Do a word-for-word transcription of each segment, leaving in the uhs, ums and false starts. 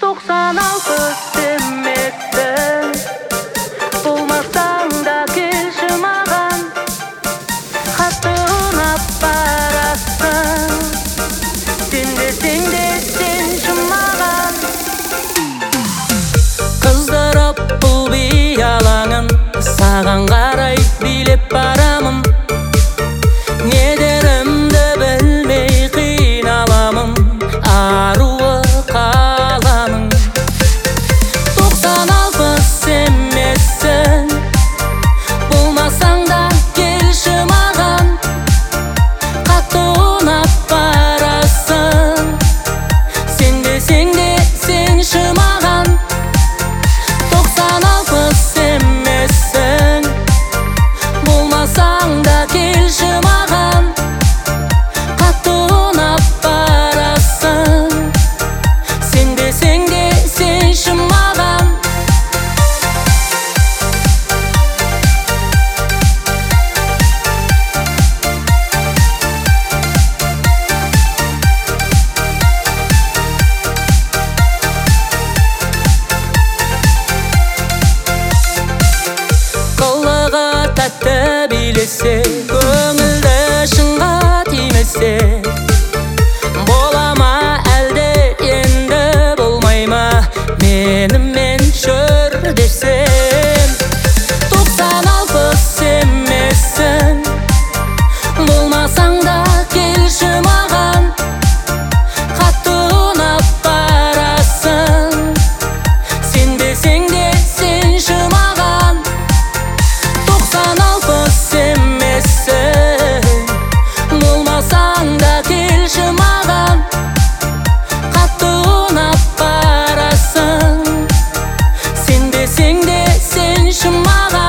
Doksan alpыс emeksin, болмасаң да келші маған. Қатты ұнап барасың, сен десең де сенші маған. Қыздырып бұл би алаңын, саған қарай билеп барамын. Не дерімді білмей қиналамын, аруы қаламын. Doksan alpыс емессің, болмасаң да келші маған. Қатты ұнап барасың, сен десең де сенші маған. Doksan alpыс емессің, болмасаң да келші маған. Қатты ұнап барасың, сен десең де сенші маған. Қылығы тәтті билесе, көңілді шынға тимесе, бола ма әлде енді болмай ма, менімен жүр десем. Doksan alpыс емессің, болмасаң да келші маған. Қатты ұнап барасың, сен десең де сенші маған. Doksan alpыс емессің, болмасаң да келші маған. Қатты ұнап барасың, сен десең де сенші маған.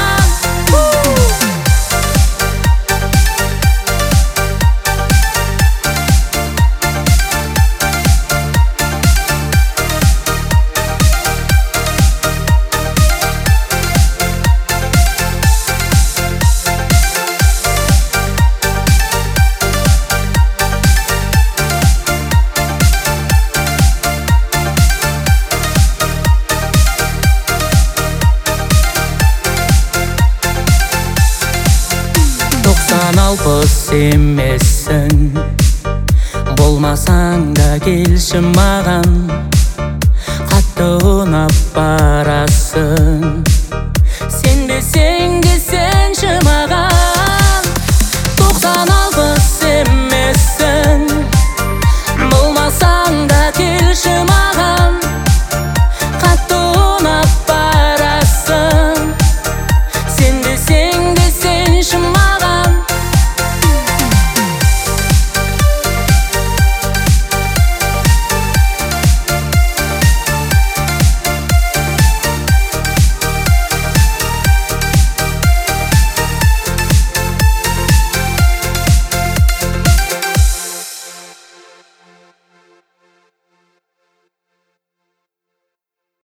Doksan alpыс емессің, болмасаң да келші маған. Қатты ұнап барасың,